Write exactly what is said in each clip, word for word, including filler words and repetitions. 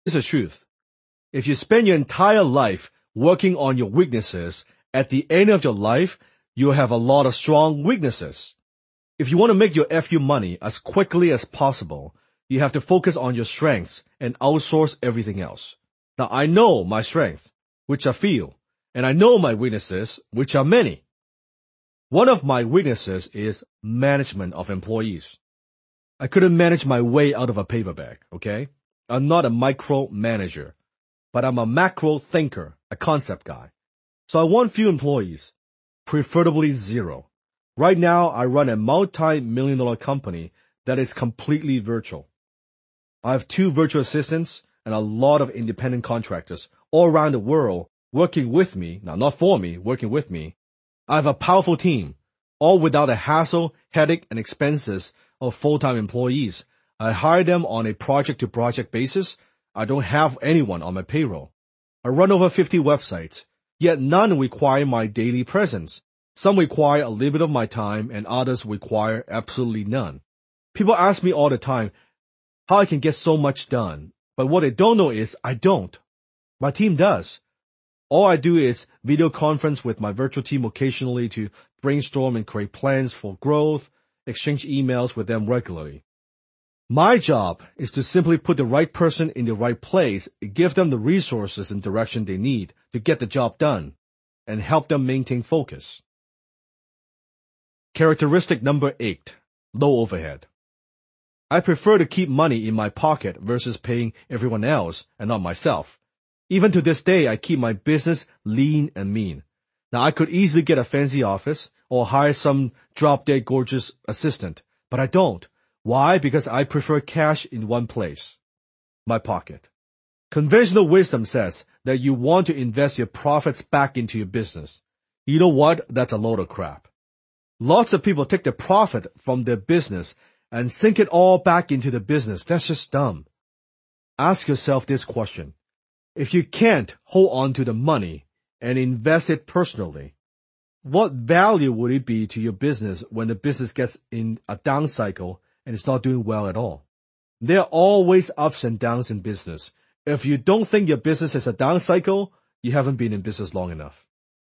It's the truth. If you spend your entire life working on your weaknesses, at the end of your life, you'll have a lot of strong weaknesses. If you want to make your F U money as quickly as possible, you have to focus on your strengths and outsource everything else. Now, I know my strengths, which are few, and I know my weaknesses, which are many. One of my weaknesses is management of employees. I couldn't manage my way out of a paper bag, okay? I'm not a micro manager, but I'm a macro thinker, a concept guy. So I want few employees, preferably zero. Right now, I run a multi-million dollar company that is completely virtual. I have two virtual assistants and a lot of independent contractors all around the world working with me, now not for me, working with me. I have a powerful team, all without the hassle, headache, and expenses of full-time employees. I hire them on a project-to-project basis. I don't have anyone on my payroll. I run over fifty websites, yet none require my daily presence. Some require a little bit of my time, and others require absolutely none. People ask me all the time how I can get so much done, but what they don't know is I don't. My team does. All I do is video conference with my virtual team occasionally to brainstorm and create plans for growth, exchange emails with them regularly. My job is to simply put the right person in the right place, give them the resources and direction they need to get the job done, and help them maintain focus. Characteristic number eight, low overhead. I prefer to keep money in my pocket versus paying everyone else and not myself. Even to this day, I keep my business lean and mean. Now, I could easily get a fancy office or hire some drop-dead gorgeous assistant, but I don't. Why? Because I prefer cash in one place, my pocket. Conventional wisdom says that you want to invest your profits back into your business. You know what? That's a load of crap. Lots of people take the profit from their business and sink it all back into the business. That's just dumb. Ask yourself this question. If you can't hold on to the money and invest it personally, what value would it be to your business when the business gets in a down cycle and it's not doing well at all? There are always ups and downs in business. If you don't think your business is a down cycle, you haven't been in business long enough.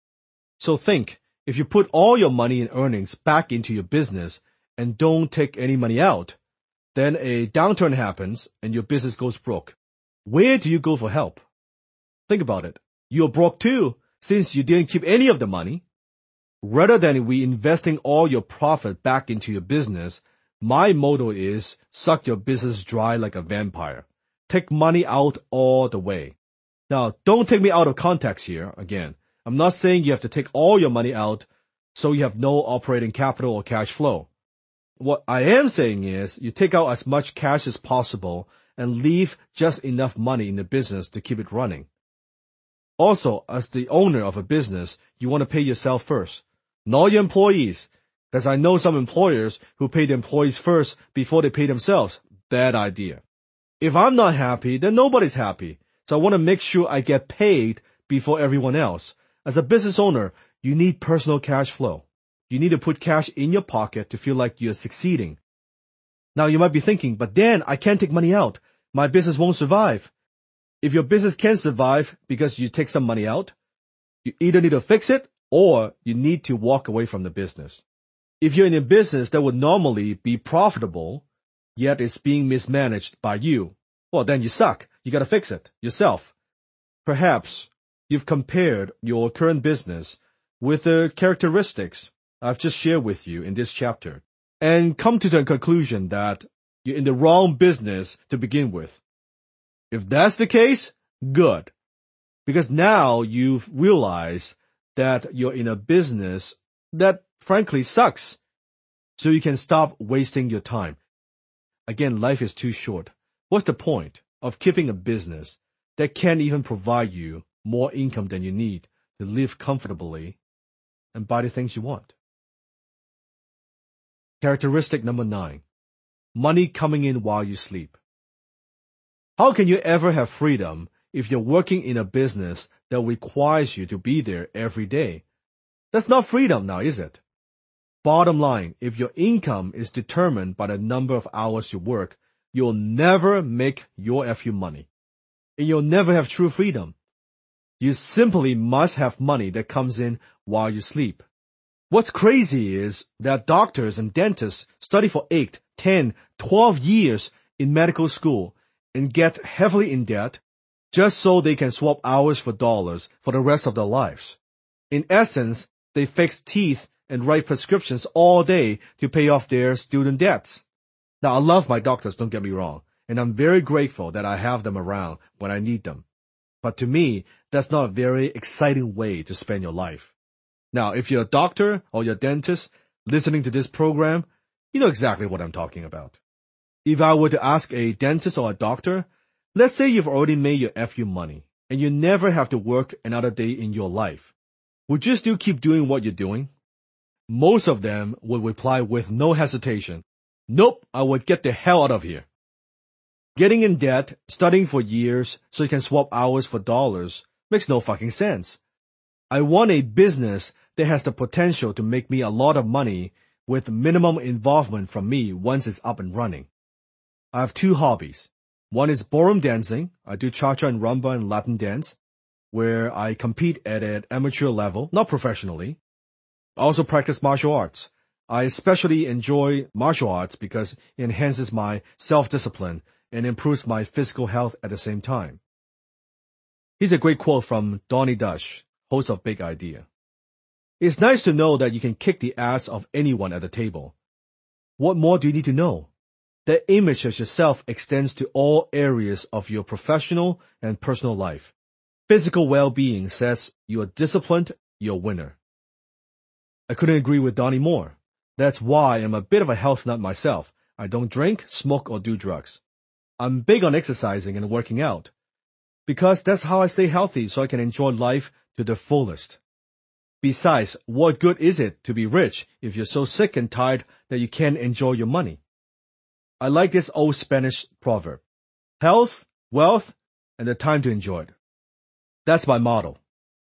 So think, if you put all your money and earnings back into your business and don't take any money out, then a downturn happens and your business goes broke. Where do you go for help? Think about it. You're broke too, since you didn't keep any of the money. Rather than reinvesting all your profit back into your business, my motto is suck your business dry like a vampire. Take money out all the way. Now, don't take me out of context here again. I'm not saying you have to take all your money out so you have no operating capital or cash flow. What I am saying is you take out as much cash as possible and leave just enough money in the business to keep it running. Also, as the owner of a business, you want to pay yourself first, not your employees, because I know some employers who pay the employees first before they pay themselves. Bad idea. If I'm not happy, then nobody's happy. So I want to make sure I get paid before everyone else. As a business owner, you need personal cash flow. You need to put cash in your pocket to feel like you're succeeding. Now you might be thinking, but Dan, I can't take money out. My business won't survive. If your business can't survive because you take some money out, you either need to fix it or you need to walk away from the business. If you're in a business that would normally be profitable, yet it's being mismanaged by you, well, then you suck. You gotta fix it yourself. Perhaps you've compared your current business with the characteristics I've just shared with you in this chapter and come to the conclusion that you're in the wrong business to begin with. If that's the case, good. Because now you've realized that you're in a business that frankly sucks. So you can stop wasting your time. Again, life is too short. What's the point of keeping a business that can't even provide you more income than you need to live comfortably and buy the things you want? Characteristic number nine. Money coming in while you sleep. How can you ever have freedom if you're working in a business that requires you to be there every day? That's not freedom now, is it? Bottom line, if your income is determined by the number of hours you work, you'll never make your F U money. and you'll never have true freedom. You simply must have money that comes in while you sleep. What's crazy is that doctors and dentists study for eight, ten, twelve years in medical school and get heavily in debt just so they can swap hours for dollars for the rest of their lives. In essence, they fix teeth and write prescriptions all day to pay off their student debts. Now, I love my doctors, don't get me wrong, and I'm very grateful that I have them around when I need them. But to me, that's not a very exciting way to spend your life. Now, if you're a doctor or you're a dentist listening to this program, you know exactly what I'm talking about. If I were to ask a dentist or a doctor, let's say you've already made your F U money and you never have to work another day in your life, would you still keep doing what you're doing? Most of them would reply with no hesitation, nope, I would get the hell out of here. Getting in debt, studying for years so you can swap hours for dollars makes no fucking sense. I want a business that has the potential to make me a lot of money with minimum involvement from me once it's up and running. I have two hobbies. One is ballroom dancing. I do cha-cha and rumba and Latin dance, where I compete at an amateur level, not professionally. I also practice martial arts. I especially enjoy martial arts because it enhances my self-discipline and improves my physical health at the same time. Here's a great quote from Donnie Dush, host of Big Idea. It's nice to know that you can kick the ass of anyone at the table. What more do you need to know? That image of yourself extends to all areas of your professional and personal life. Physical well-being says you're disciplined, you're a winner. I couldn't agree with Donnie more. That's why I'm a bit of a health nut myself. I don't drink, smoke, or do drugs. I'm big on exercising and working out, because that's how I stay healthy so I can enjoy life to the fullest. Besides, what good is it to be rich if you're so sick and tired that you can't enjoy your money? I like this old Spanish proverb. Health, wealth, and the time to enjoy it. That's my motto.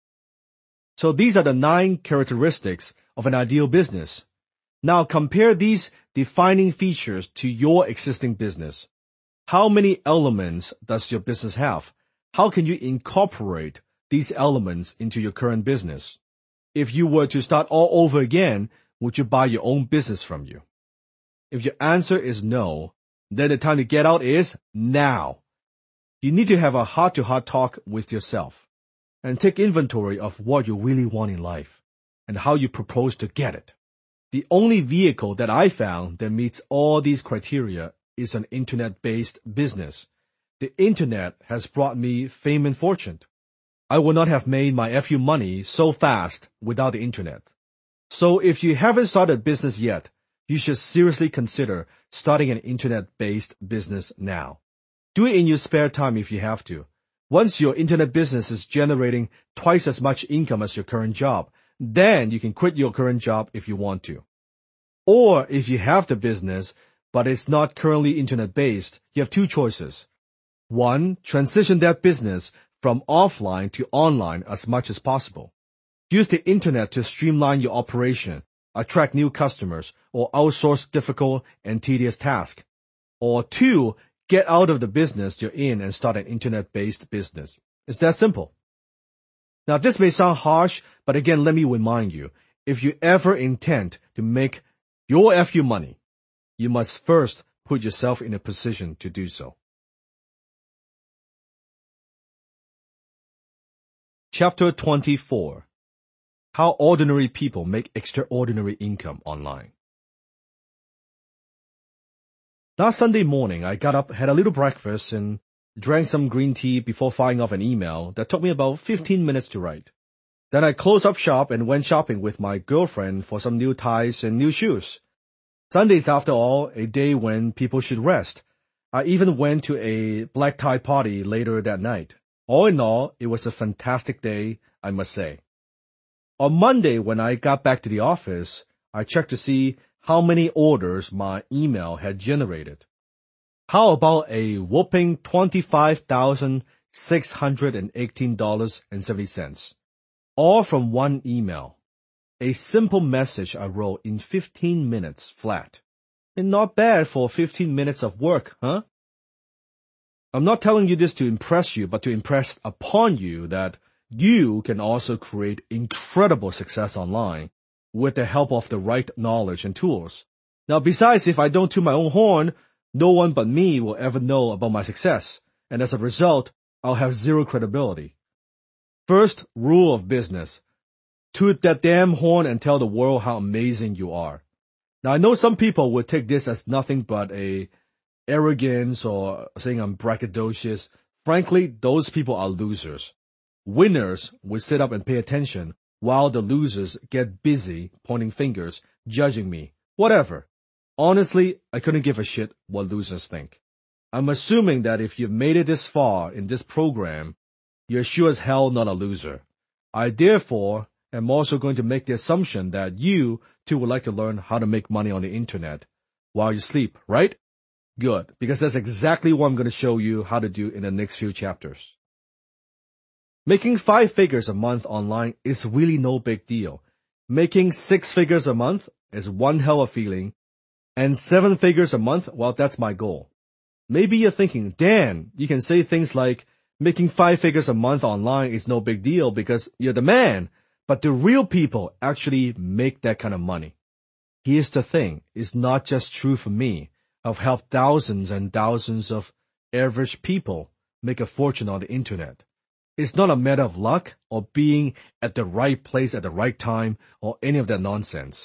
So these are the nine characteristics of an ideal business. Now compare these defining features to your existing business. How many elements does your business have? How can you incorporate these elements into your current business? If you were to start all over again, would you buy your own business from you? If your answer is no, then the time to get out is now. You need to have a heart-to-heart talk with yourself and take inventory of what you really want in life and how you propose to get it. The only vehicle that I found that meets all these criteria is an internet-based business. The internet has brought me fame and fortune. I would not have made my F U money so fast without the internet. So if you haven't started a business yet, you should seriously consider starting an internet-based business now. Do it in your spare time if you have to. Once your internet business is generating twice as much income as your current job, then you can quit your current job if you want to. Or if you have the business, but it's not currently internet-based, you have two choices. One, transition that business from offline to online as much as possible. Use the internet to streamline your operation, attract new customers, or outsource difficult and tedious tasks. Or two, get out of the business you're in and start an internet-based business. It's that simple. Now, this may sound harsh, but again, let me remind you, if you ever intend to make your F U money, you must first put yourself in a position to do so. Chapter twenty-four. How ordinary people make extraordinary income online. Last Sunday morning, I got up, had a little breakfast, and drank some green tea before firing off an email that took me about fifteen minutes to write. Then I closed up shop and went shopping with my girlfriend for some new ties and new shoes. Sunday's, after all, a day when people should rest. I even went to a black tie party later that night. All in all, it was a fantastic day, I must say. On Monday, when I got back to the office, I checked to see how many orders my email had generated. How about a whopping twenty-five thousand six hundred eighteen dollars and seventy cents? All from one email. A simple message I wrote in fifteen minutes flat. And not bad for fifteen minutes of work, huh? I'm not telling you this to impress you, but to impress upon you that you can also create incredible success online with the help of the right knowledge and tools. Now, besides, if I don't toot my own horn, no one but me will ever know about my success, and as a result, I'll have zero credibility. First rule of business: toot that damn horn and tell the world how amazing you are. Now, I know some people would take this as nothing but a arrogance or saying I'm braggadocious. Frankly, those people are losers. Winners would sit up and pay attention, while the losers get busy pointing fingers, judging me, whatever. Honestly, I couldn't give a shit what losers think. I'm assuming that if you've made it this far in this program, you're sure as hell not a loser. I therefore am also going to make the assumption that you too would like to learn how to make money on the internet while you sleep, right? Good, because that's exactly what I'm going to show you how to do in the next few chapters. Making five figures a month online is really no big deal. Making six figures a month is one hell of a feeling, and seven figures a month, well, that's my goal. Maybe you're thinking, Dan, you can say things like, making five figures a month online is no big deal because you're the man, but the real people actually make that kind of money. Here's the thing, it's not just true for me. I've helped thousands and thousands of average people make a fortune on the internet. It's not a matter of luck or being at the right place at the right time or any of that nonsense.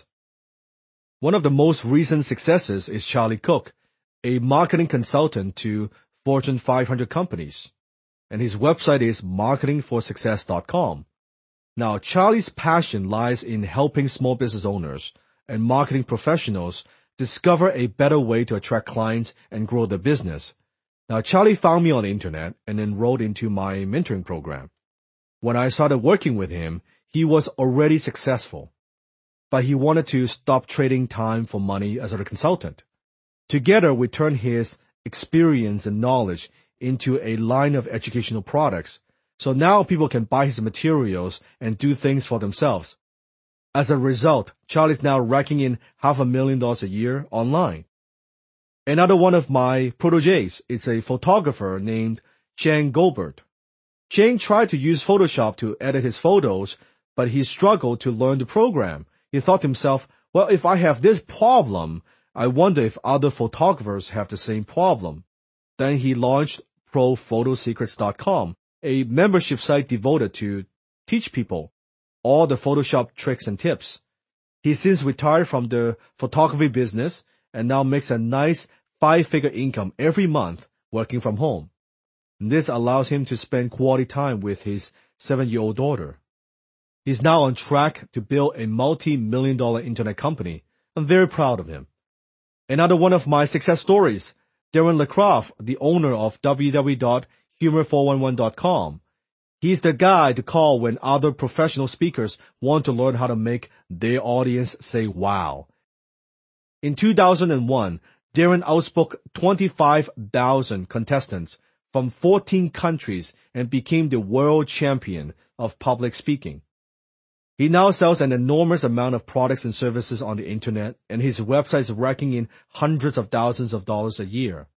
One of the most recent successes is Charlie Cook, a marketing consultant to Fortune five hundred companies. And his website is marketing for success dot com. Now, Charlie's passion lies in helping small business owners and marketing professionals discover a better way to attract clients and grow their business. Now, Charlie found me on the internet and enrolled into my mentoring program. When I started working with him, he was already successful, but he wanted to stop trading time for money as a consultant. Together, we turned his experience and knowledge into a line of educational products, so now people can buy his materials and do things for themselves. As a result, Charlie's now racking in half a million dollars a year online. Another one of my proteges is a photographer named Shane Goldberg. Shane tried to use Photoshop to edit his photos, but he struggled to learn the program. He thought to himself, well, if I have this problem, I wonder if other photographers have the same problem. Then he launched pro photo secrets dot com, a membership site devoted to teach people all the Photoshop tricks and tips. He's since retired from the photography business and now makes a nice five-figure income every month working from home. This allows him to spend quality time with his seven-year-old daughter. He's now on track to build a multi-million dollar internet company. I'm very proud of him. Another one of my success stories, Darren LeCroft, the owner of w w w dot humor four one one dot com. He's the guy to call when other professional speakers want to learn how to make their audience say wow. In two thousand one, Darren outspoke twenty-five thousand contestants from fourteen countries and became the world champion of public speaking. He now sells an enormous amount of products and services on the internet, and his website is racking in hundreds of thousands of dollars a year.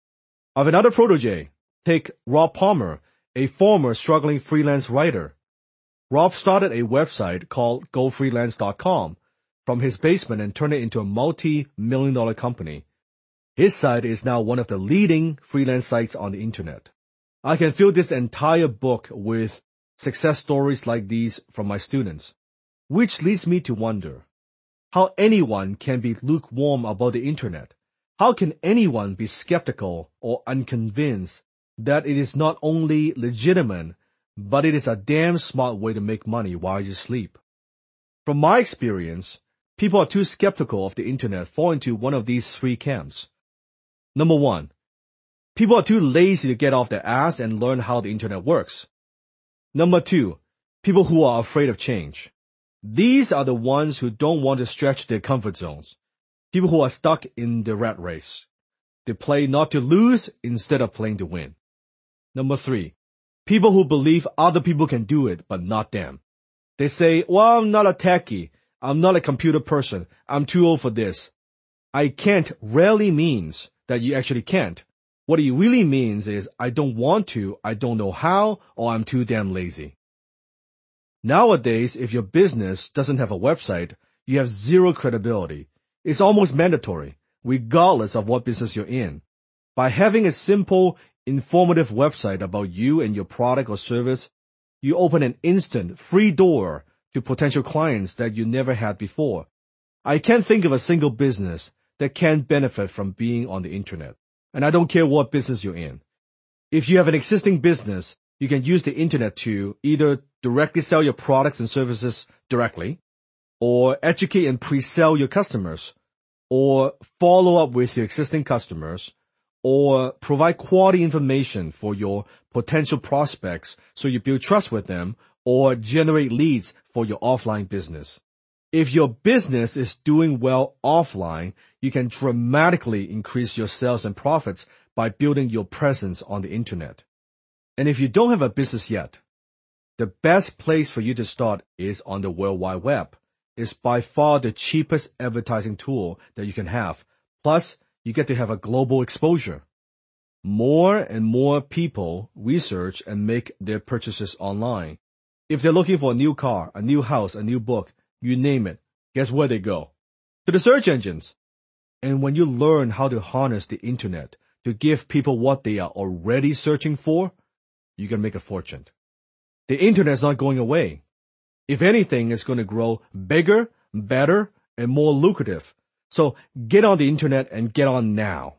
I have another protege. Take Rob Palmer, a former struggling freelance writer. Rob started a website called go freelance dot com from his basement and turned it into a multi-million dollar company. His site is now one of the leading freelance sites on the internet. I can fill this entire book with success stories like these from my students, which leads me to wonder how anyone can be lukewarm about the internet. How can anyone be skeptical or unconvinced that it is not only legitimate, but it is a damn smart way to make money while you sleep? From my experience, people are too skeptical of the internet fall into one of these three camps. Number one, people are too lazy to get off their ass and learn how the internet works. Number two, people who are afraid of change. These are the ones who don't want to stretch their comfort zones. People who are stuck in the rat race. They play not to lose instead of playing to win. Number three, people who believe other people can do it, but not them. They say, well, I'm not a techie. I'm not a computer person. I'm too old for this. I can't rarely means that you actually can't. What it really means is I don't want to, I don't know how, or I'm too damn lazy. Nowadays, if your business doesn't have a website, you have zero credibility. It's almost mandatory, regardless of what business you're in. By having a simple, informative website about you and your product or service, you open an instant, free door to potential clients that you never had before. I can't think of a single business that can benefit from being on the internet. And I don't care what business you're in. If you have an existing business, you can use the internet to either directly sell your products and services directly, or educate and pre-sell your customers, or follow up with your existing customers, or provide quality information for your potential prospects so you build trust with them, or generate leads for your offline business. If your business is doing well offline, you can dramatically increase your sales and profits by building your presence on the internet. And if you don't have a business yet, the best place for you to start is on the World Wide Web. It's by far the cheapest advertising tool that you can have. Plus, you get to have a global exposure. More and more people research and make their purchases online. If they're looking for a new car, a new house, a new book, you name it, guess where they go? To the search engines. And when you learn how to harness the internet to give people what they are already searching for, you can make a fortune. The internet's not going away. If anything, it's going to grow bigger, better, and more lucrative. So get on the internet and get on now.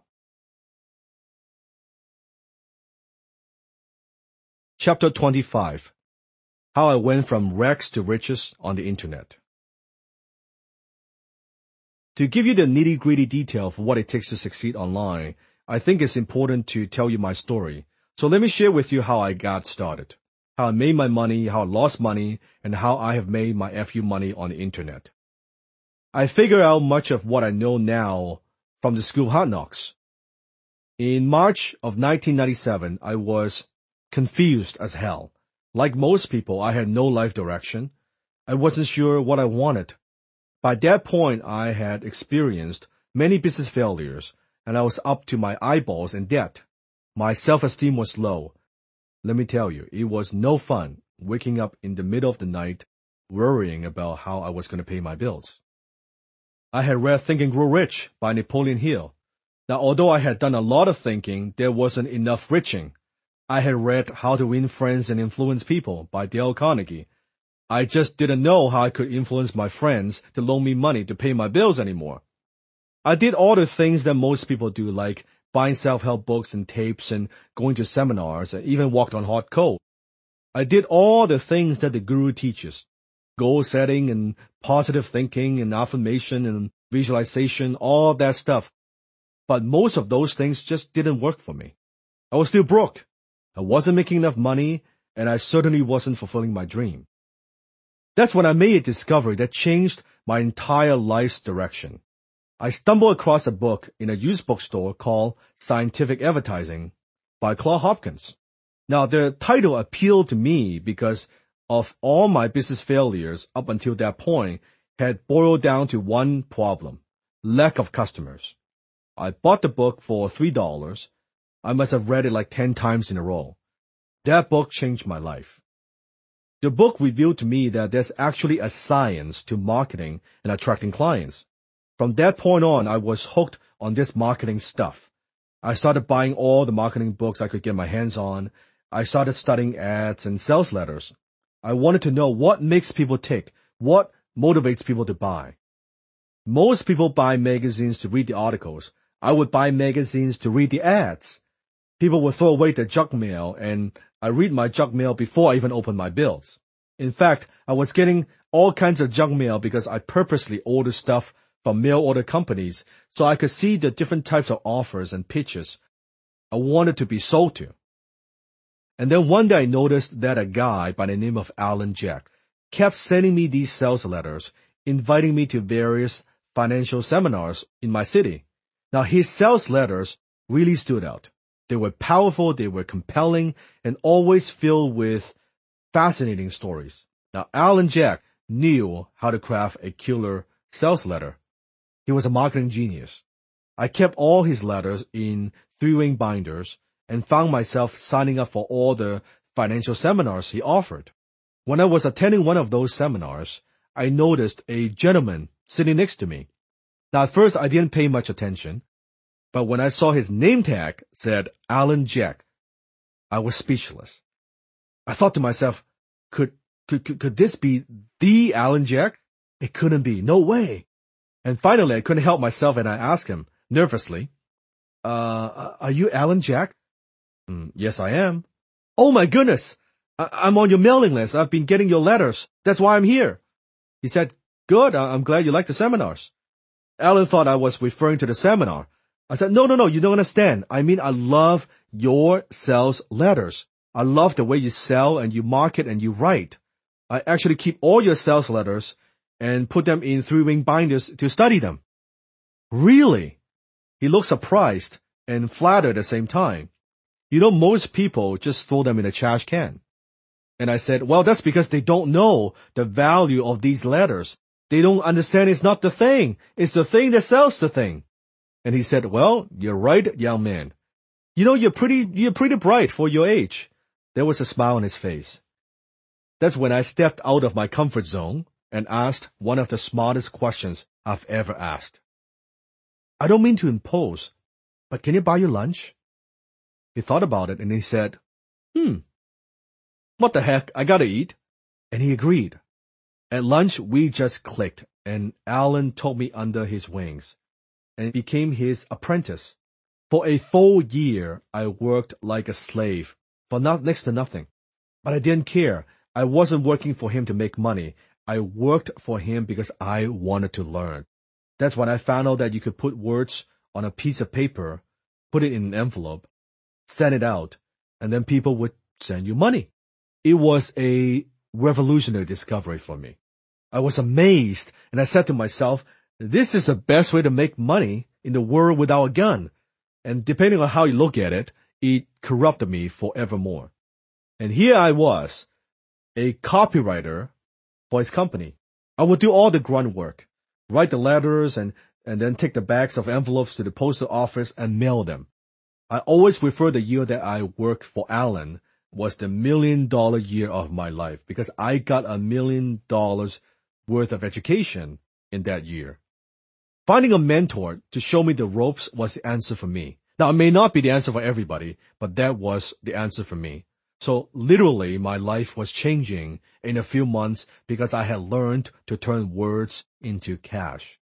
Chapter twenty-five. How I went from rags to riches on the internet. To give you the nitty-gritty detail of what it takes to succeed online, I think it's important to tell you my story. So let me share with you how I got started, how I made my money, how I lost money, and how I have made my F U money on the internet. I figured out much of what I know now from the school of Hard Knocks. In March of nineteen ninety-seven, I was confused as hell. Like most people, I had no life direction. I wasn't sure what I wanted. By that point, I had experienced many business failures, and I was up to my eyeballs in debt. My self-esteem was low. Let me tell you, it was no fun waking up in the middle of the night worrying about how I was going to pay my bills. I had read Think and Grow Rich by Napoleon Hill. Now, although I had done a lot of thinking, there wasn't enough riching. I had read How to Win Friends and Influence People by Dale Carnegie. I just didn't know how I could influence my friends to loan me money to pay my bills anymore. I did all the things that most people do, like buying self-help books and tapes and going to seminars and even walked on hot coal. I did all the things that the guru teaches, goal setting and positive thinking and affirmation and visualization, all that stuff. But most of those things just didn't work for me. I was still broke. I wasn't making enough money, and I certainly wasn't fulfilling my dream. That's when I made a discovery that changed my entire life's direction. I stumbled across a book in a used bookstore called Scientific Advertising by Claude Hopkins. Now, the title appealed to me because of all my business failures up until that point had boiled down to one problem: lack of customers. I bought the book for three dollars. I must have read it like ten times in a row. That book changed my life. The book revealed to me that there's actually a science to marketing and attracting clients. From that point on, I was hooked on this marketing stuff. I started buying all the marketing books I could get my hands on. I started studying ads and sales letters. I wanted to know what makes people tick, what motivates people to buy. Most people buy magazines to read the articles. I would buy magazines to read the ads. People would throw away their junk mail, and I read my junk mail before I even open my bills. In fact, I was getting all kinds of junk mail because I purposely ordered stuff from mail order companies so I could see the different types of offers and pitches I wanted to be sold to. And then one day I noticed that a guy by the name of Alan Jack kept sending me these sales letters, inviting me to various financial seminars in my city. Now, his sales letters really stood out. They were powerful, they were compelling, and always filled with fascinating stories. Now, Alan Jack knew how to craft a killer sales letter. He was a marketing genius. I kept all his letters in three-ring binders and found myself signing up for all the financial seminars he offered. When I was attending one of those seminars, I noticed a gentleman sitting next to me. Now, at first, I didn't pay much attention, but when I saw his name tag said Alan Jack, I was speechless. I thought to myself, could, could, could, could this be the Alan Jack? It couldn't be. No way. And finally, I couldn't help myself and I asked him nervously, uh, are you Alan Jack? Mm, yes, I am. Oh my goodness. I- I'm on your mailing list. I've been getting your letters. That's why I'm here. He said, good. I- I'm glad you like the seminars. Alan thought I was referring to the seminar. I said, no, no, no, you don't understand. I mean, I love your sales letters. I love the way you sell and you market and you write. I actually keep all your sales letters and put them in three-ring binders to study them. Really? He looked surprised and flattered at the same time. You know, most people just throw them in a trash can. And I said, well, that's because they don't know the value of these letters. They don't understand it's not the thing. It's the thing that sells the thing. And he said, well, you're right, young man. You know, you're pretty, you're pretty bright for your age. There was a smile on his face. That's when I stepped out of my comfort zone and asked one of the smartest questions I've ever asked. I don't mean to impose, but can you buy your lunch? He thought about it and he said, hmm, what the heck, I gotta eat. And he agreed. At lunch, we just clicked and Alan took me under his wings and became his apprentice. For a full year, I worked like a slave for not, next to nothing. But I didn't care. I wasn't working for him to make money. I worked for him because I wanted to learn. That's when I found out that you could put words on a piece of paper, put it in an envelope, send it out, and then people would send you money. It was a revolutionary discovery for me. I was amazed, and I said to myself, this is the best way to make money in the world without a gun. And depending on how you look at it, it corrupted me forevermore. And here I was, a copywriter for his company. I would do all the grunt work, write the letters, and, and then take the bags of envelopes to the postal office and mail them. I always refer the year that I worked for Alan was the million dollar year of my life because I got a million dollars worth of education in that year. Finding a mentor to show me the ropes was the answer for me. Now, it may not be the answer for everybody, but that was the answer for me. So literally, my life was changing in a few months because I had learned to turn words into cash.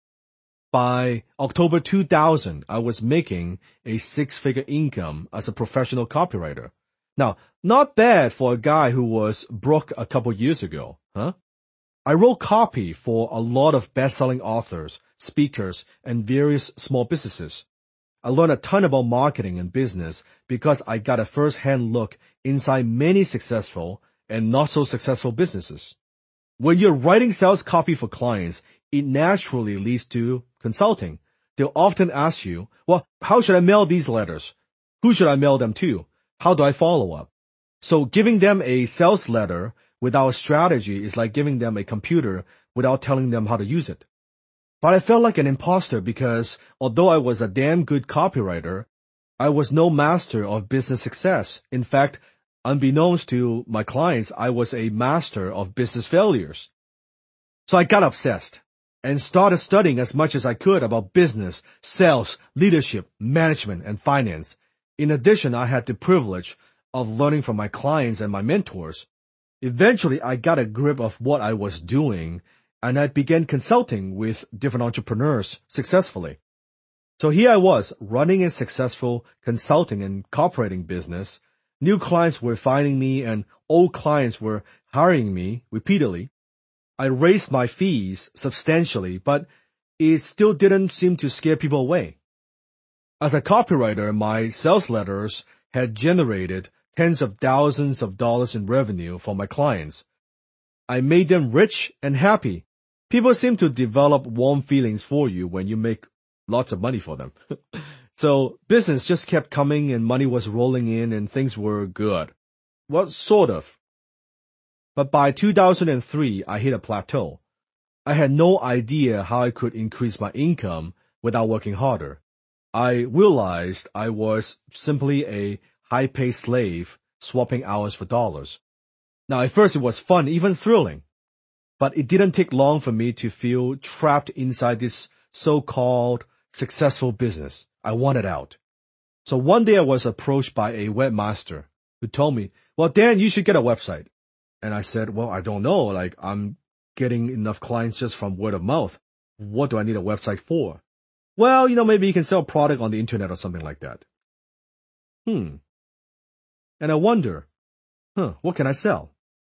By October two thousand, I was making a six-figure income as a professional copywriter. Now, not bad for a guy who was broke a couple years ago, huh? I wrote copy for a lot of best-selling authors, speakers, and various small businesses. I learned a ton about marketing and business because I got a first-hand look inside many successful and not so successful businesses. When you're writing sales copy for clients, it naturally leads to consulting. They'll often ask you, well, how should I mail these letters? Who should I mail them to? How do I follow up? So giving them a sales letter without a strategy is like giving them a computer without telling them how to use it. But I felt like an imposter because although I was a damn good copywriter, I was no master of business success. In fact, unbeknownst to my clients, I was a master of business failures. So I got obsessed and started studying as much as I could about business, sales, leadership, management, and finance. In addition, I had the privilege of learning from my clients and my mentors. Eventually, I got a grip of what I was doing, and I began consulting with different entrepreneurs successfully. So here I was, running a successful consulting and cooperating business. New clients were finding me, and old clients were hiring me repeatedly. I raised my fees substantially, but it still didn't seem to scare people away. As a copywriter, my sales letters had generated tens of thousands of dollars in revenue for my clients. I made them rich and happy. People seem to develop warm feelings for you when you make lots of money for them. So business just kept coming and money was rolling in and things were good. Well, sort of. But by two thousand three, I hit a plateau. I had no idea how I could increase my income without working harder. I realized I was simply a high-paid slave swapping hours for dollars. Now, at first it was fun, even thrilling. But it didn't take long for me to feel trapped inside this so-called successful business. I wanted out. So one day I was approached by a webmaster who told me, well, Dan, you should get a website. And I said, well, I don't know. Like, I'm getting enough clients just from word of mouth. What do I need a website for? Well, you know, maybe you can sell product on the internet or something like that. Hmm. And I wonder, huh, what can I sell?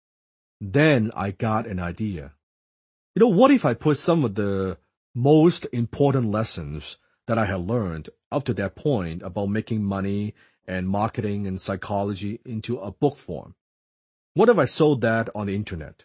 Then I got an idea. You know, what if I put some of the most important lessons that I had learned up to that point about making money and marketing and psychology into a book form? What if I sold that on the internet?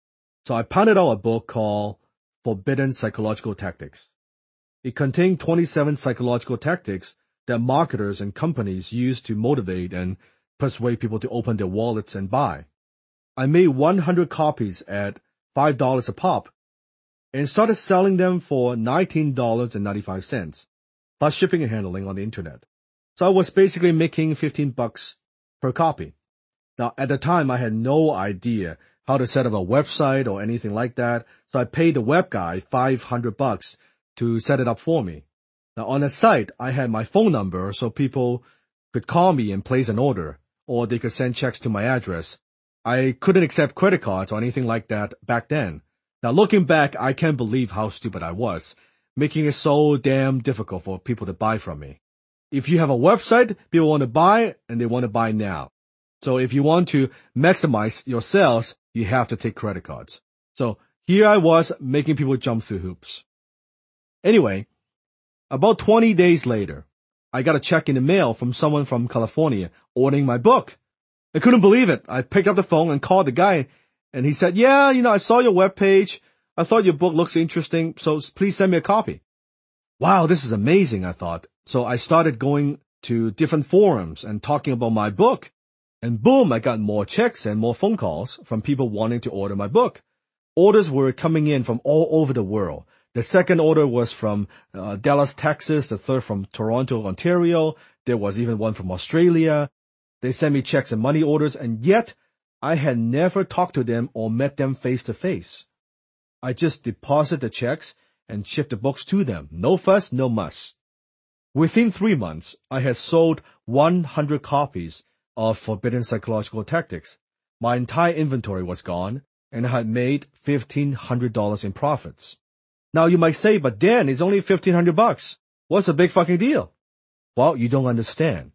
So I pounded out a book called Forbidden Psychological Tactics. It contained twenty-seven psychological tactics that marketers and companies use to motivate and persuade people to open their wallets and buy. I made one hundred copies at five dollars a pop and started selling them for nineteen dollars and ninety-five cents, plus shipping and handling on the internet. So I was basically making fifteen bucks per copy. Now, at the time, I had no idea how to set up a website or anything like that, so I paid the web guy five hundred bucks to set it up for me. Now, on the site, I had my phone number so people could call me and place an order, or they could send checks to my address. I couldn't accept credit cards or anything like that back then. Now, looking back, I can't believe how stupid I was, making it so damn difficult for people to buy from me. If you have a website, people want to buy, and they want to buy now. So if you want to maximize your sales, you have to take credit cards. So here I was making people jump through hoops. Anyway, about twenty days later, I got a check in the mail from someone from California ordering my book. I couldn't believe it. I picked up the phone and called the guy, and he said, yeah, you know, I saw your webpage. I thought your book looks interesting, so please send me a copy. Wow, this is amazing, I thought. So I started going to different forums and talking about my book. And boom, I got more checks and more phone calls from people wanting to order my book. Orders were coming in from all over the world. The second order was from uh, Dallas, Texas, the third from Toronto, Ontario. There was even one from Australia. They sent me checks and money orders, and yet I had never talked to them or met them face to face. I just deposited the checks and shipped the books to them. No fuss, no muss. Within three months, I had sold one hundred copies of Forbidden Psychological Tactics. My entire inventory was gone, and I had made fifteen hundred dollars in profits. Now you might say, but Dan, it's only fifteen hundred bucks. What's the big fucking deal? Well, you don't understand.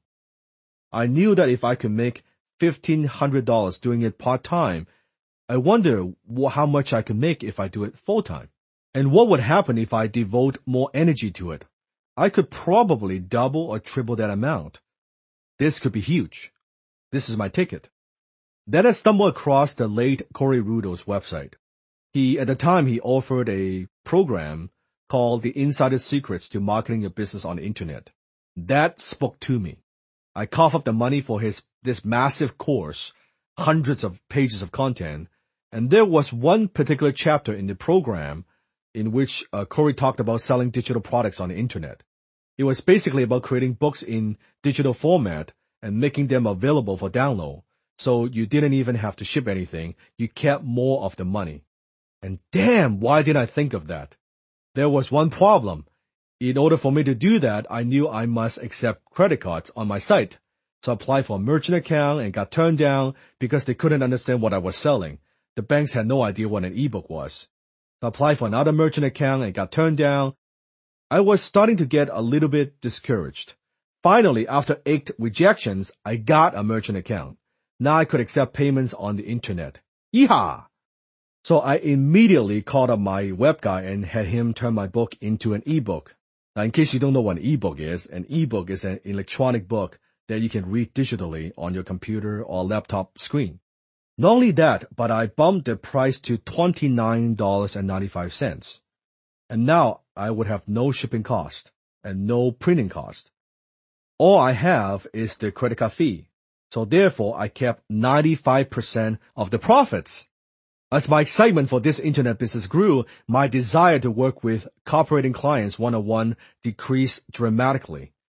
I knew that if I could make fifteen hundred dollars doing it part-time, I wonder how much I could make if I do it full-time. And what would happen if I devote more energy to it? I could probably double or triple that amount. This could be huge. This is my ticket. Then I stumbled across the late Corey Rudo's website. He, at the time, he offered a program called The Insider Secrets to Marketing Your Business on the Internet. That spoke to me. I coughed up the money for his, this massive course, hundreds of pages of content, and there was one particular chapter in the program in which uh, Corey talked about selling digital products on the Internet. It was basically about creating books in digital format and making them available for download. So you didn't even have to ship anything. You kept more of the money. And damn, why didn't I think of that? There was one problem. In order for me to do that, I knew I must accept credit cards on my site. So I applied for a merchant account and got turned down because they couldn't understand what I was selling. The banks had no idea what an ebook was. So I applied for another merchant account and got turned down. I was starting to get a little bit discouraged. Finally, after eight rejections, I got a merchant account. Now I could accept payments on the internet. Yeehaw! So I immediately called up my web guy and had him turn my book into an ebook. Now, in case you don't know what an ebook is, an ebook is an electronic book that you can read digitally on your computer or laptop screen. Not only that, but I bumped the price to twenty-nine dollars and ninety-five cents. And now I would have no shipping cost and no printing cost. All I have is the credit card fee. So therefore, I kept ninety-five percent of the profits. As my excitement for this internet business grew, my desire to work with cooperating clients one-on-one decreased dramatically.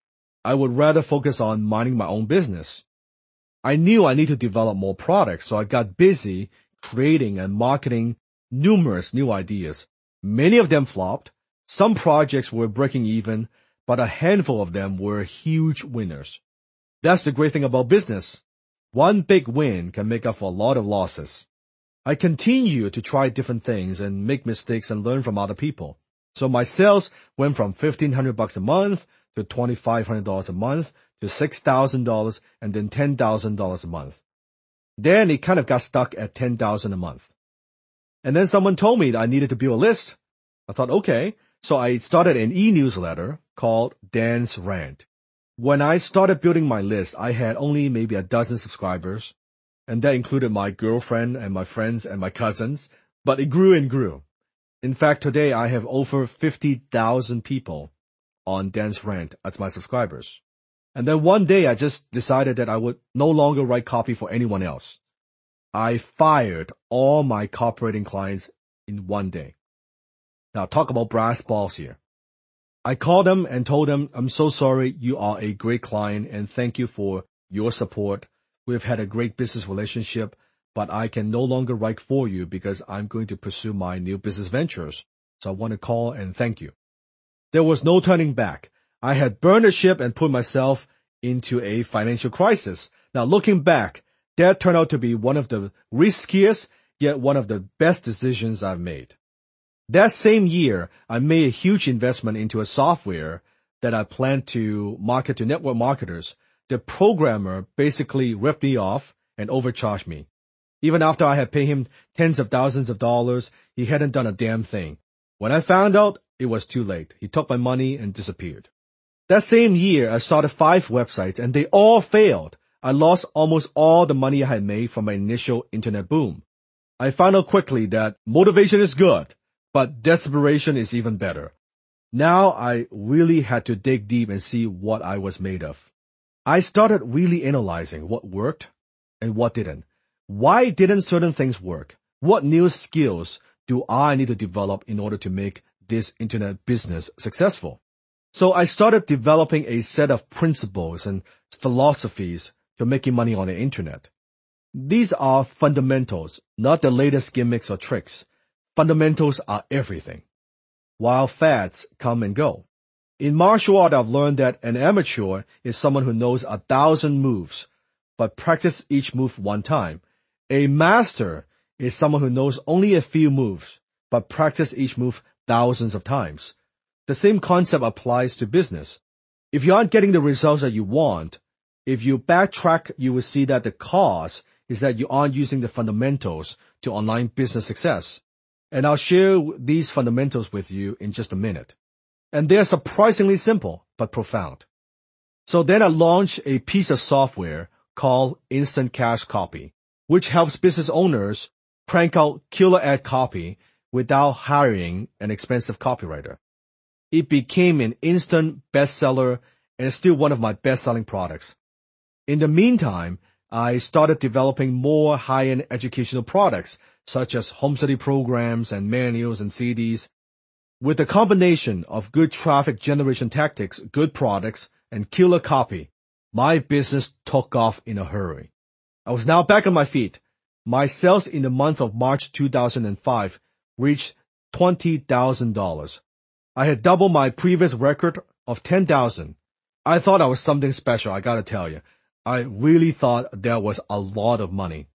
I would rather focus on minding my own business. I knew I need to develop more products, so I got busy creating and marketing numerous new ideas. Many of them flopped. Some projects were breaking even, but a handful of them were huge winners. That's the great thing about business. One big win can make up for a lot of losses. I continue to try different things and make mistakes and learn from other people. So my sales went from fifteen hundred bucks a month to twenty-five hundred dollars a month to six thousand dollars and then ten thousand dollars a month. Then it kind of got stuck at ten thousand dollars a month. And then someone told me that I needed to build a list. I thought, okay. So I started an e-newsletter called Dan's Rant. When I started building my list, I had only maybe a dozen subscribers, and that included my girlfriend and my friends and my cousins, but it grew and grew. In fact, today I have over fifty thousand people on Dan's Rant as my subscribers. And then one day I just decided that I would no longer write copy for anyone else. I fired all my copywriting clients in one day. Now talk about brass balls here. I called them and told them, I'm so sorry, you are a great client and thank you for your support. We've had a great business relationship, but I can no longer write for you because I'm going to pursue my new business ventures. So I want to call and thank you. There was no turning back. I had burned the ship and put myself into a financial crisis. Now looking back, that turned out to be one of the riskiest, yet one of the best decisions I've made. That same year, I made a huge investment into a software that I planned to market to network marketers. The programmer basically ripped me off and overcharged me. Even after I had paid him tens of thousands of dollars, he hadn't done a damn thing. When I found out, it was too late. He took my money and disappeared. That same year, I started five websites and they all failed. I lost almost all the money I had made from my initial internet boom. I found out quickly that motivation is good, but desperation is even better. Now I really had to dig deep and see what I was made of. I started really analyzing what worked and what didn't. Why didn't certain things work? What new skills do I need to develop in order to make this internet business successful? So I started developing a set of principles and philosophies to making money on the internet. These are fundamentals, not the latest gimmicks or tricks. Fundamentals are everything, while fads come and go. In martial art, I've learned that an amateur is someone who knows a thousand moves, but practice each move one time. A master is someone who knows only a few moves, but practice each move thousands of times. The same concept applies to business. If you aren't getting the results that you want, if you backtrack, you will see that the cause is that you aren't using the fundamentals to online business success. And I'll share these fundamentals with you in just a minute. And they're surprisingly simple, but profound. So then I launched a piece of software called Instant Cash Copy, which helps business owners crank out killer ad copy without hiring an expensive copywriter. It became an instant bestseller and is still one of my best-selling products. In the meantime, I started developing more high-end educational products, such as home study programs and manuals and C Ds. With a combination of good traffic generation tactics, good products, and killer copy, my business took off in a hurry. I was now back on my feet. My sales in the month of March two thousand five reached twenty thousand dollars. I had doubled my previous record of ten thousand dollars. I thought I was something special, I gotta tell you. I really thought that was a lot of money.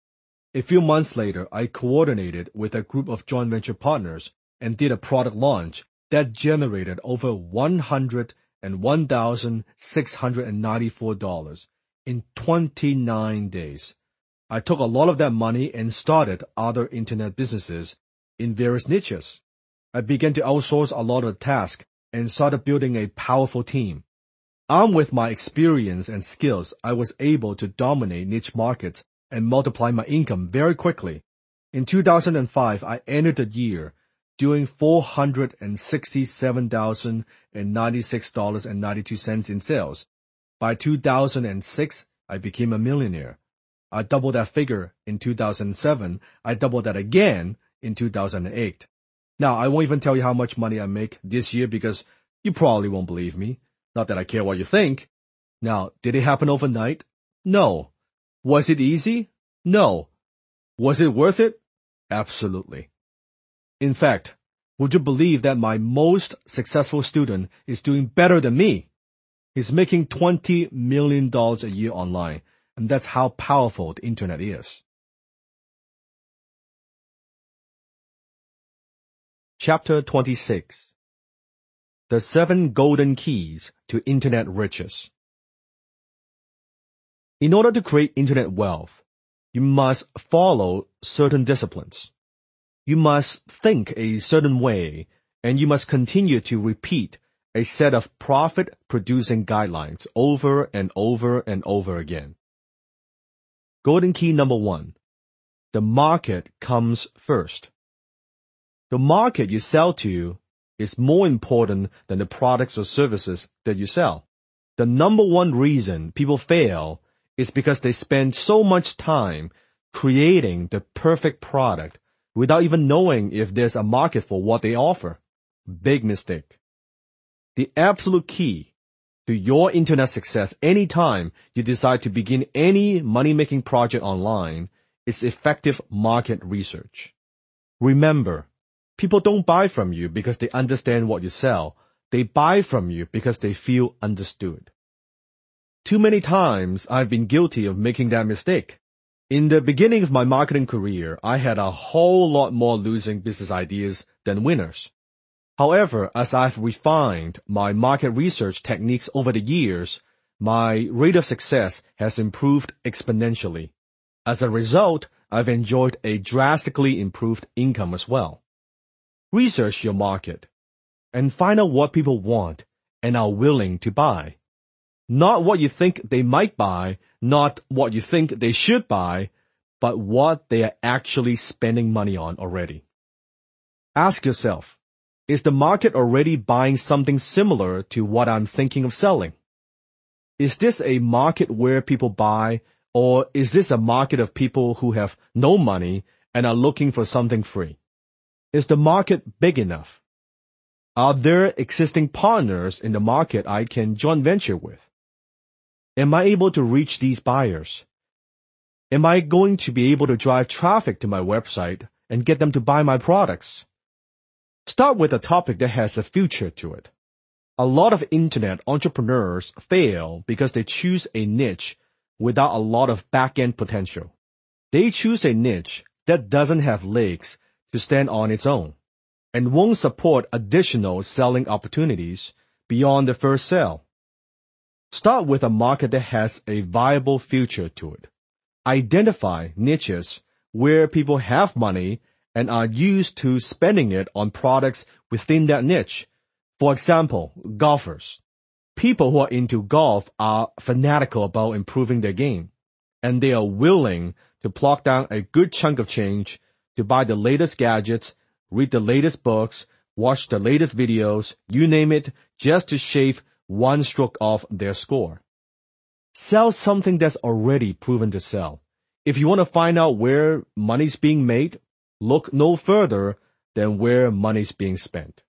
A few months later, I coordinated with a group of joint venture partners and did a product launch that generated over one hundred one thousand six hundred ninety-four dollars in twenty-nine days. I took a lot of that money and started other internet businesses in various niches. I began to outsource a lot of the tasks and started building a powerful team. Armed with my experience and skills, I was able to dominate niche markets and multiply my income very quickly. In two thousand five, I ended the year doing four hundred sixty-seven thousand ninety-six dollars and ninety-two cents in sales. By two thousand six, I became a millionaire. I doubled that figure in two thousand seven. I doubled that again in two thousand eight. Now, I won't even tell you how much money I make this year because you probably won't believe me. Not that I care what you think. Now, did it happen overnight? No. Was it easy? No. Was it worth it? Absolutely. In fact, would you believe that my most successful student is doing better than me? He's making twenty million dollars a year online, and that's how powerful the internet is. Chapter twenty-six. The Seven Golden Keys to Internet Riches. In order to create internet wealth, you must follow certain disciplines. You must think a certain way, and you must continue to repeat a set of profit-producing guidelines over and over and over again. Golden key number one. The market comes first. The market you sell to is more important than the products or services that you sell. The number one reason people fail is because they spend so much time creating the perfect product without even knowing if there's a market for what they offer. Big mistake. The absolute key to your internet success anytime you decide to begin any money-making project online is effective market research. Remember, people don't buy from you because they understand what you sell. They buy from you because they feel understood. Too many times I've been guilty of making that mistake. In the beginning of my marketing career, I had a whole lot more losing business ideas than winners. However, as I've refined my market research techniques over the years, my rate of success has improved exponentially. As a result, I've enjoyed a drastically improved income as well. Research your market and find out what people want and are willing to buy. Not what you think they might buy, not what you think they should buy, but what they are actually spending money on already. Ask yourself, is the market already buying something similar to what I'm thinking of selling? Is this a market where people buy, or is this a market of people who have no money and are looking for something free? Is the market big enough? Are there existing partners in the market I can joint venture with? Am I able to reach these buyers? Am I going to be able to drive traffic to my website and get them to buy my products? Start with a topic that has a future to it. A lot of internet entrepreneurs fail because they choose a niche without a lot of back-end potential. They choose a niche that doesn't have legs to stand on its own and won't support additional selling opportunities beyond the first sale. Start with a market that has a viable future to it. Identify niches where people have money and are used to spending it on products within that niche. For example, golfers. People who are into golf are fanatical about improving their game, and they are willing to plunk down a good chunk of change to buy the latest gadgets, read the latest books, watch the latest videos, you name it, just to shave one stroke off their score. Sell something that's already proven to sell. If you want to find out where money's being made, look no further than where money's being spent.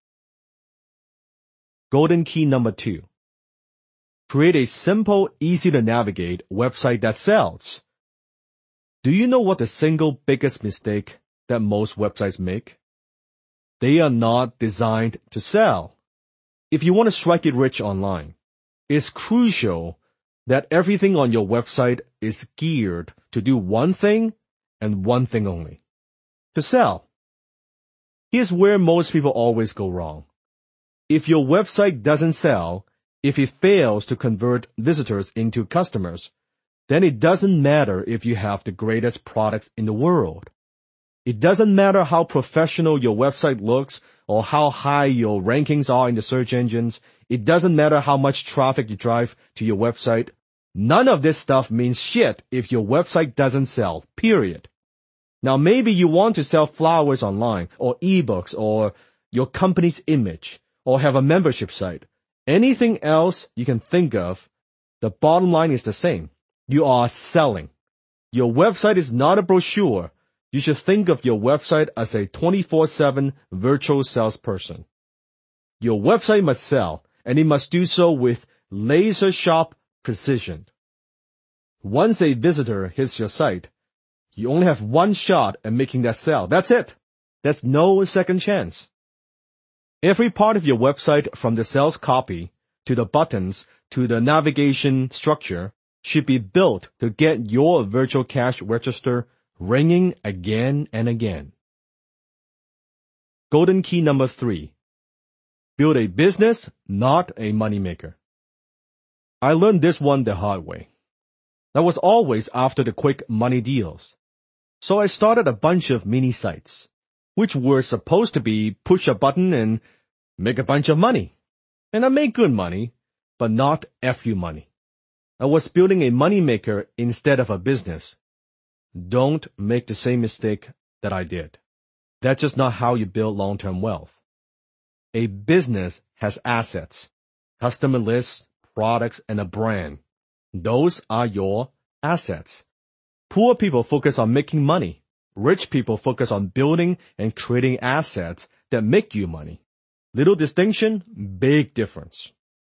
Golden key number two. Create a simple, easy-to-navigate website that sells. Do you know what the single biggest mistake that most websites make? They are not designed to sell. If you want to strike it rich online, it's crucial that everything on your website is geared to do one thing and one thing only: to sell. Here's where most people always go wrong. If your website doesn't sell, if it fails to convert visitors into customers, then it doesn't matter if you have the greatest products in the world. It doesn't matter how professional your website looks or how high your rankings are in the search engines. It doesn't matter how much traffic you drive to your website. None of this stuff means shit if your website doesn't sell, period. Now, maybe you want to sell flowers online or ebooks or your company's image or have a membership site. Anything else you can think of, the bottom line is the same. You are selling. Your website is not a brochure. You should think of your website as a twenty-four seven virtual salesperson. Your website must sell, and it must do so with laser-sharp precision. Once a visitor hits your site, you only have one shot at making that sale. That's it. There's no second chance. Every part of your website, from the sales copy to the buttons to the navigation structure, should be built to get your virtual cash register ringing again and again. Golden key number three. Build a business, not a moneymaker. I learned this one the hard way. That was always after the quick money deals. So I started a bunch of mini sites, which were supposed to be push a button and make a bunch of money. And I made good money, but not F U money. I was building a moneymaker instead of a business. Don't make the same mistake that I did. That's just not how you build long-term wealth. A business has assets, customer lists, products, and a brand. Those are your assets. Poor people focus on making money. Rich people focus on building and creating assets that make you money. Little distinction, big difference.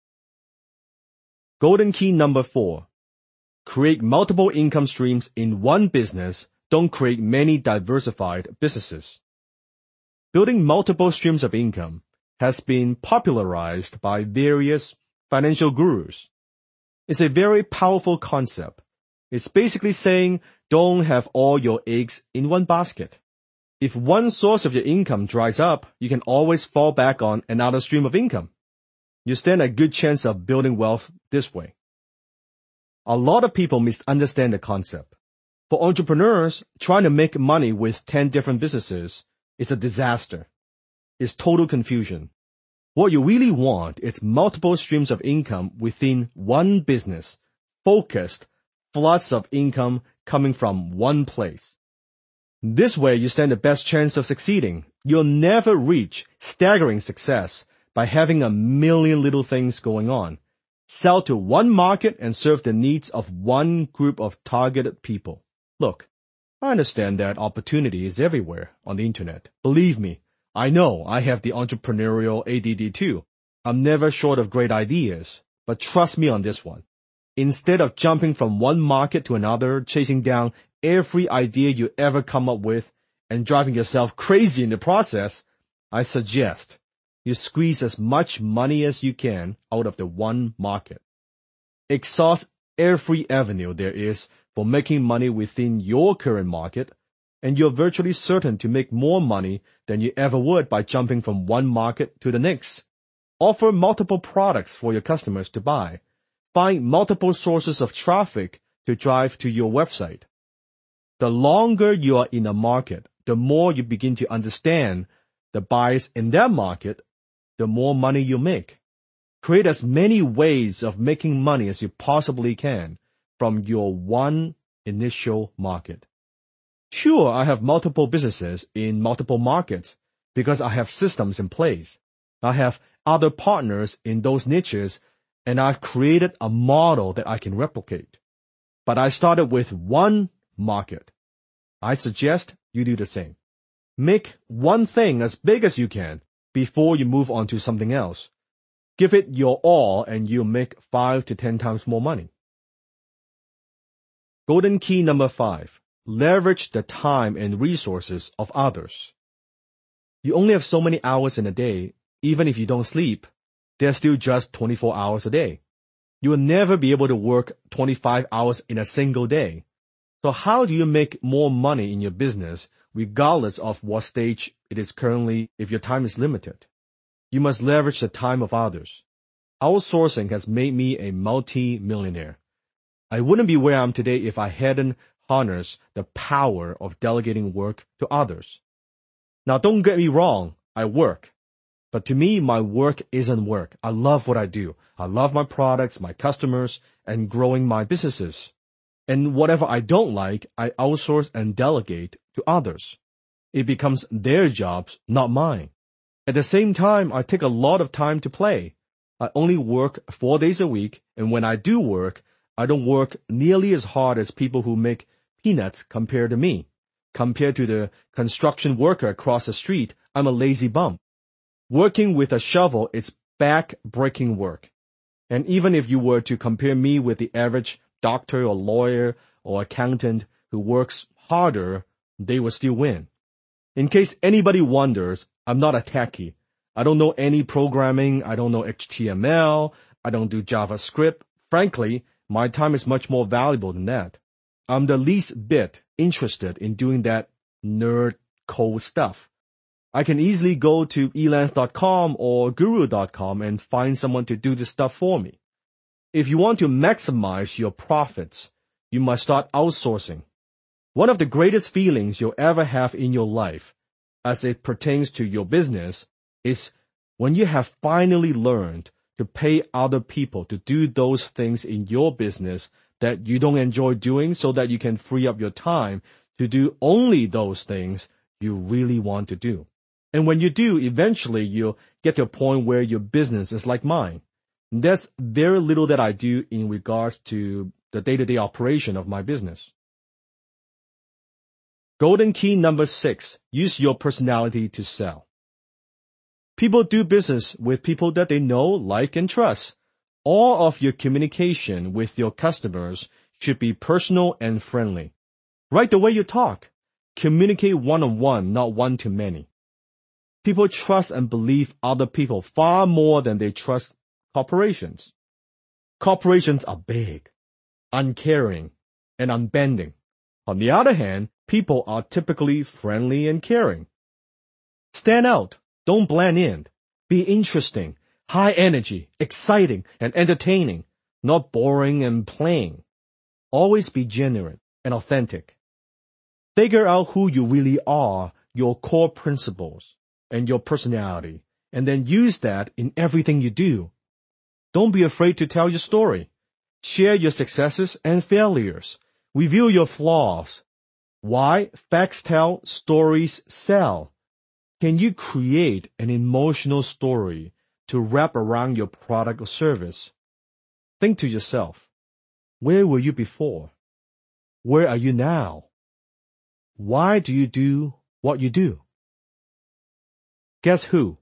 Golden key number four. Create multiple income streams in one business. Don't create many diversified businesses. Building multiple streams of income has been popularized by various financial gurus. It's a very powerful concept. It's basically saying don't have all your eggs in one basket. If one source of your income dries up, you can always fall back on another stream of income. You stand a good chance of building wealth this way. A lot of people misunderstand the concept. For entrepreneurs, trying to make money with ten different businesses is a disaster. It's total confusion. What you really want is multiple streams of income within one business, focused, floods of income coming from one place. This way, you stand the best chance of succeeding. You'll never reach staggering success by having a million little things going on. Sell to one market and serve the needs of one group of targeted people. Look, I understand that opportunity is everywhere on the internet. Believe me, I know I have the entrepreneurial A D D too. I'm never short of great ideas, but trust me on this one. Instead of jumping from one market to another, chasing down every idea you ever come up with, and driving yourself crazy in the process, I suggest you squeeze as much money as you can out of the one market. Exhaust every avenue there is for making money within your current market, and you're virtually certain to make more money than you ever would by jumping from one market to the next. Offer multiple products for your customers to buy. Find multiple sources of traffic to drive to your website. The longer you are in a market, the more you begin to understand the buyers in that market, the more money you make. Create as many ways of making money as you possibly can from your one initial market. Sure, I have multiple businesses in multiple markets because I have systems in place. I have other partners in those niches, and I've created a model that I can replicate. But I started with one market. I suggest you do the same. Make one thing as big as you can before you move on to something else. Give it your all and you'll make five to ten times more money. Golden key number five. Leverage the time and resources of others. You only have so many hours in a day. Even if you don't sleep, there's still just twenty-four hours a day. You will never be able to work twenty-five hours in a single day. So how do you make more money in your business regardless of what stage it is currently if your time is limited? You must leverage the time of others. Outsourcing has made me a multi-millionaire. I wouldn't be where I am today if I hadn't harnessed the power of delegating work to others. Now, don't get me wrong, I work. But to me, my work isn't work. I love what I do. I love my products, my customers, and growing my businesses. And whatever I don't like, I outsource and delegate to others. It becomes their jobs, not mine. At the same time, I take a lot of time to play. I only work four days a week, and when I do work, I don't work nearly as hard as people who make peanuts compared to me. Compared to the construction worker across the street, I'm a lazy bum. Working with a shovel is back-breaking work. And even if you were to compare me with the average doctor or lawyer or accountant who works harder, they will still win. In case anybody wonders, I'm not a techie. I don't know any programming. I don't know H T M L. I don't do JavaScript. Frankly, my time is much more valuable than that. I'm the least bit interested in doing that nerd code stuff. I can easily go to elance dot com or guru dot com and find someone to do this stuff for me. If you want to maximize your profits, you must start outsourcing. One of the greatest feelings you'll ever have in your life, as it pertains to your business, is when you have finally learned to pay other people to do those things in your business that you don't enjoy doing so that you can free up your time to do only those things you really want to do. And when you do, eventually you'll get to a point where your business is like mine. There's very little that I do in regards to the day-to-day operation of my business. Golden key number six, use your personality to sell. People do business with people that they know, like, and trust. All of your communication with your customers should be personal and friendly. Right the way you talk. Communicate one-on-one, not one-to-many. People trust and believe other people far more than they trust corporations. Corporations are big, uncaring, and unbending. On the other hand, people are typically friendly and caring. Stand out. Don't blend in. Be interesting, high energy, exciting, and entertaining, not boring and plain. Always be genuine and authentic. Figure out who you really are, your core principles, and your personality, and then use that in everything you do. Don't be afraid to tell your story. Share your successes and failures. Reveal your flaws. Why? Facts tell, stories sell. Can you create an emotional story to wrap around your product or service? Think to yourself, where were you before? Where are you now? Why do you do what you do? Guess who?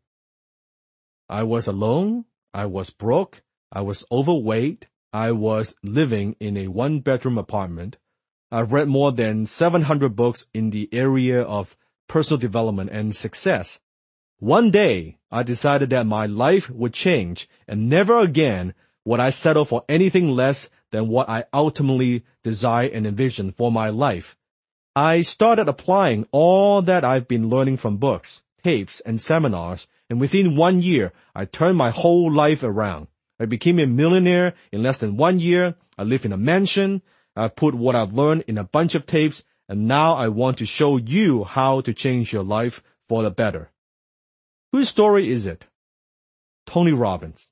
I was alone. I was broke. I was overweight. I was living in a one-bedroom apartment. I've read more than seven hundred books in the area of personal development and success. One day, I decided that my life would change, and never again would I settle for anything less than what I ultimately desire and envision for my life. I started applying all that I've been learning from books, tapes, and seminars, and within one year, I turned my whole life around. I became a millionaire in less than one year. I live in a mansion. I've put what I've learned in a bunch of tapes, and now I want to show you how to change your life for the better. Whose story is it? Tony Robbins.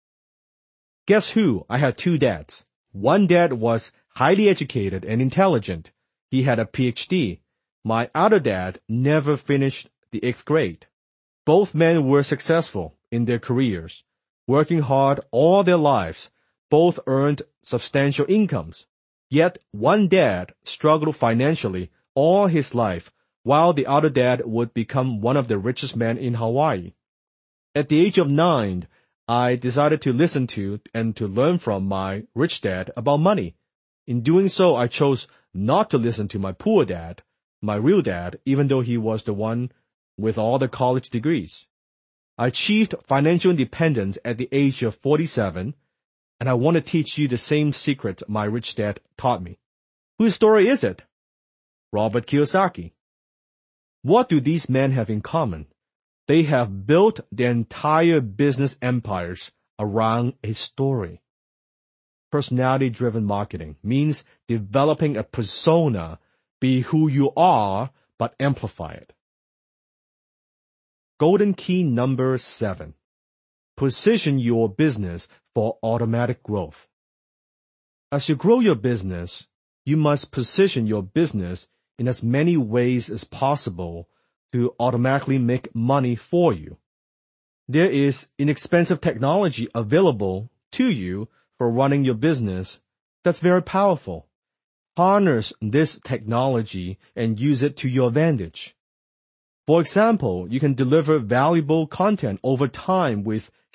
Guess who? I had two dads. One dad was highly educated and intelligent. He had a P H D. My other dad never finished the eighth grade. Both men were successful in their careers, working hard all their lives. Both earned substantial incomes. Yet one dad struggled financially all his life, while the other dad would become one of the richest men in Hawaii. At the age of nine, I decided to listen to and to learn from my rich dad about money. In doing so, I chose not to listen to my poor dad, my real dad, even though he was the one with all the college degrees. I achieved financial independence at the age of forty-seven, and I want to teach you the same secret my rich dad taught me. Whose story is it? Robert Kiyosaki. What do these men have in common? They have built their entire business empires around a story. Personality-driven marketing means developing a persona, be who you are, but amplify it. Golden key number seven. Position your business for automatic growth. As you grow your business, you must position your business in as many ways as possible to automatically make money for you. There is inexpensive technology available to you for running your business that's very powerful. Harness this technology and use it to your advantage. For example, you can deliver valuable content over time with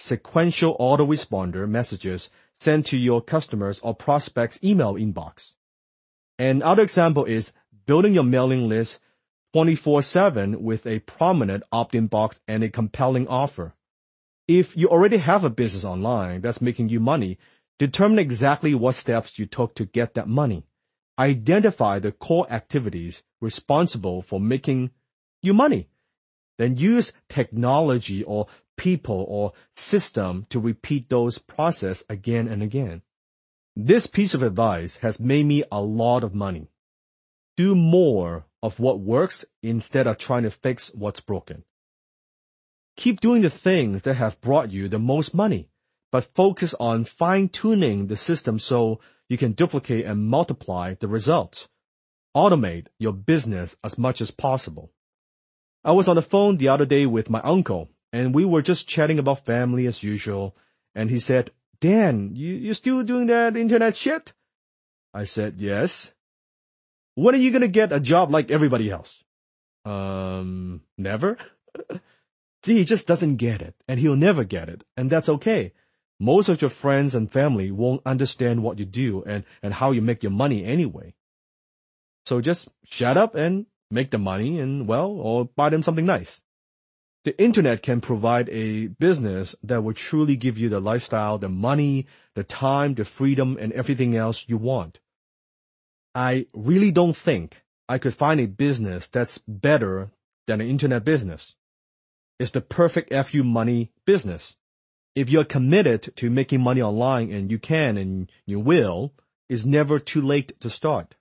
sequential autoresponder messages sent to your customers or prospects' email inbox. Another example is building your mailing list twenty-four seven with a prominent opt-in box and a compelling offer. If you already have a business online that's making you money, determine exactly what steps you took to get that money. Identify the core activities responsible for making you money. Then use technology or people or system to repeat those processes again and again. This piece of advice has made me a lot of money. Do more of what works instead of trying to fix what's broken. Keep doing the things that have brought you the most money, but focus on fine-tuning the system so you can duplicate and multiply the results. Automate your business as much as possible. I was on the phone the other day with my uncle, and we were just chatting about family as usual, and he said, "Dan, you, you still doing that internet shit?" I said, "Yes." "When are you going to get a job like everybody else?" Um, never. See, he just doesn't get it, and he'll never get it, and that's okay. Most of your friends and family won't understand what you do and, and how you make your money anyway. So just shut up and make the money and, well, or buy them something nice. The internet can provide a business that will truly give you the lifestyle, the money, the time, the freedom, and everything else you want. I really don't think I could find a business that's better than an internet business. It's the perfect F U money business. If you're committed to making money online, and you can and you will, it's never too late to start.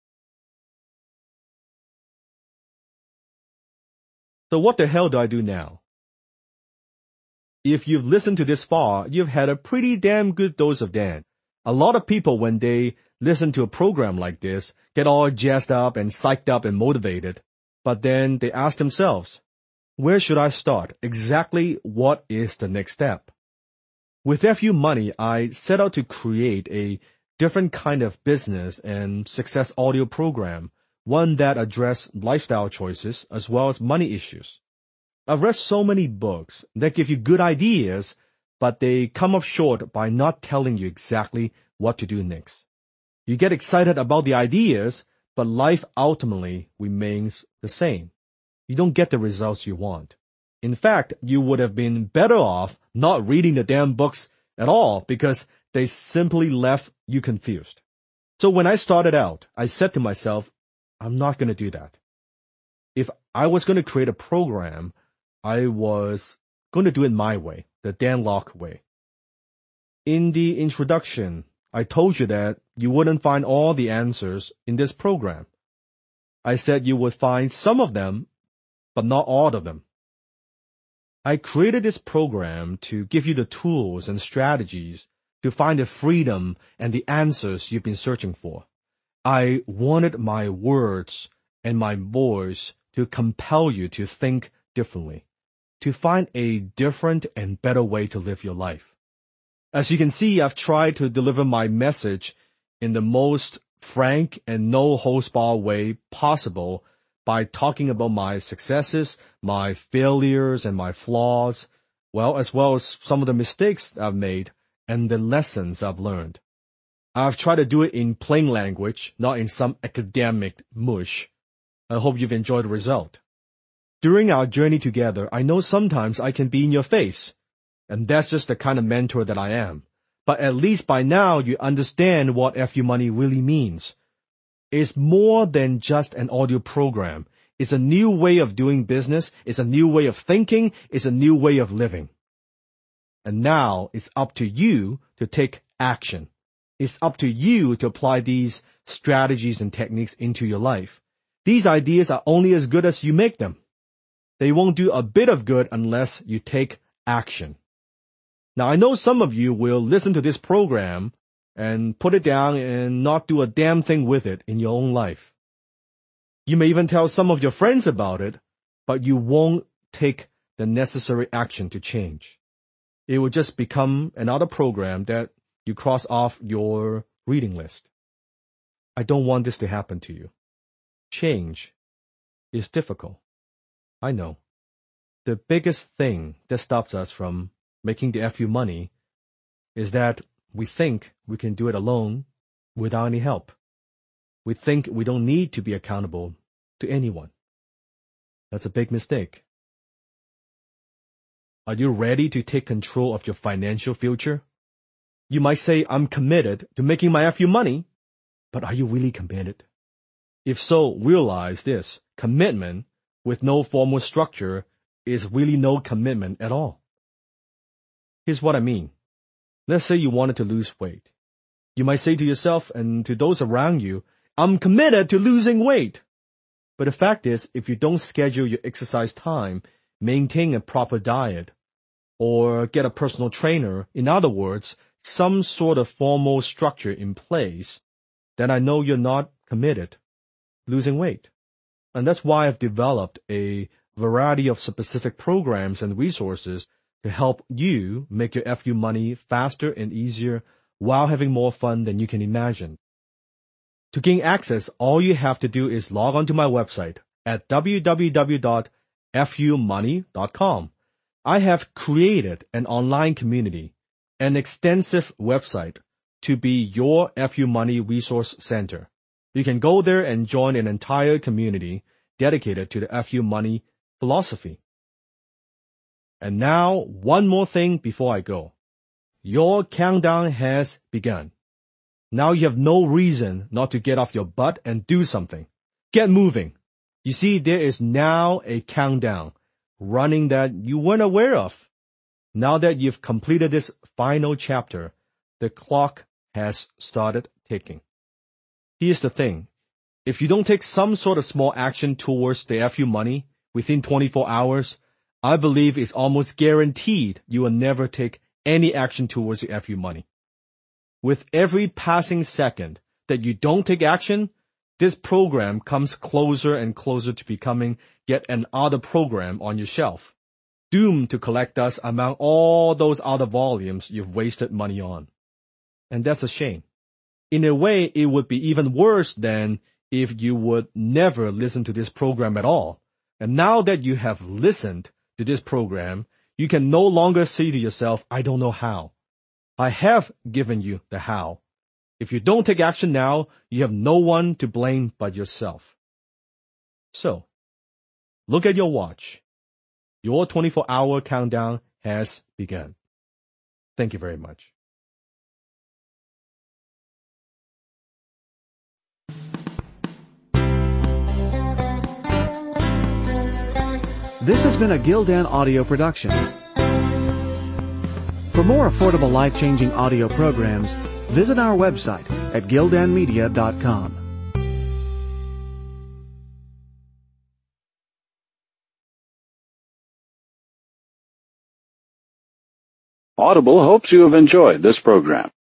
So what the hell do I do now? If you've listened to this far, you've had a pretty damn good dose of Dan. A lot of people, when they listen to a program like this, get all jazzed up and psyched up and motivated. But then they ask themselves, where should I start? Exactly what is the next step? With F U Money, I set out to create a different kind of business and success audio program, one that addresses lifestyle choices as well as money issues. I've read so many books that give you good ideas, but they come up short by not telling you exactly what to do next. You get excited about the ideas, but life ultimately remains the same. You don't get the results you want. In fact, you would have been better off not reading the damn books at all because they simply left you confused. So when I started out, I said to myself, I'm not going to do that. If I was going to create a program, I was going to do it my way, the Dan Lok way. In the introduction, I told you that you wouldn't find all the answers in this program. I said you would find some of them, but not all of them. I created this program to give you the tools and strategies to find the freedom and the answers you've been searching for. I wanted my words and my voice to compel you to think differently, to find a different and better way to live your life. As you can see, I've tried to deliver my message in the most frank and no-holds-barred way possible by talking about my successes, my failures, and my flaws, well, as well as some of the mistakes I've made and the lessons I've learned. I've tried to do it in plain language, not in some academic mush. I hope you've enjoyed the result. During our journey together, I know sometimes I can be in your face, and that's just the kind of mentor that I am. But at least by now you understand what F U Money really means. It's more than just an audio program. It's a new way of doing business. It's a new way of thinking. It's a new way of living. And now it's up to you to take action. It's up to you to apply these strategies and techniques into your life. These ideas are only as good as you make them. They won't do a bit of good unless you take action. Now, I know some of you will listen to this program and put it down and not do a damn thing with it in your own life. You may even tell some of your friends about it, but you won't take the necessary action to change. It will just become another program that you cross off your reading list. I don't want this to happen to you. Change is difficult. I know. The biggest thing that stops us from making the F U money, is that we think we can do it alone without any help. We think we don't need to be accountable to anyone. That's a big mistake. Are you ready to take control of your financial future? You might say, I'm committed to making my F U money, but are you really committed? If so, realize this: commitment with no formal structure is really no commitment at all. Here's what I mean. Let's say you wanted to lose weight. You might say to yourself and to those around you, I'm committed to losing weight. But the fact is, if you don't schedule your exercise time, maintain a proper diet, or get a personal trainer, in other words, some sort of formal structure in place, then I know you're not committed to losing weight. And that's why I've developed a variety of specific programs and resources to help you make your F U money faster and easier while having more fun than you can imagine. To gain access, all you have to do is log on to my website at w w w dot f u money dot com. I have created an online community, an extensive website to be your F U Money Resource Center. You can go there and join an entire community dedicated to the F U Money philosophy. And now, one more thing before I go. Your countdown has begun. Now you have no reason not to get off your butt and do something. Get moving. You see, there is now a countdown running that you weren't aware of. Now that you've completed this final chapter, the clock has started ticking. Here's the thing. If you don't take some sort of small action towards the F U money within twenty-four hours, I believe it's almost guaranteed you will never take any action towards the F U money. With every passing second that you don't take action, this program comes closer and closer to becoming yet another program on your shelf, doomed to collect dust among all those other volumes you've wasted money on. And that's a shame. In a way, it would be even worse than if you would never listen to this program at all. And now that you have listened to this program, you can no longer say to yourself, I don't know how. I have given you the how. If you don't take action now, you have no one to blame but yourself. So, look at your watch. Your twenty-four hour countdown has begun. Thank you very much. This has been a Gildan audio production. For more affordable life-changing audio programs, visit our website at gildan media dot com. Audible hopes you have enjoyed this program.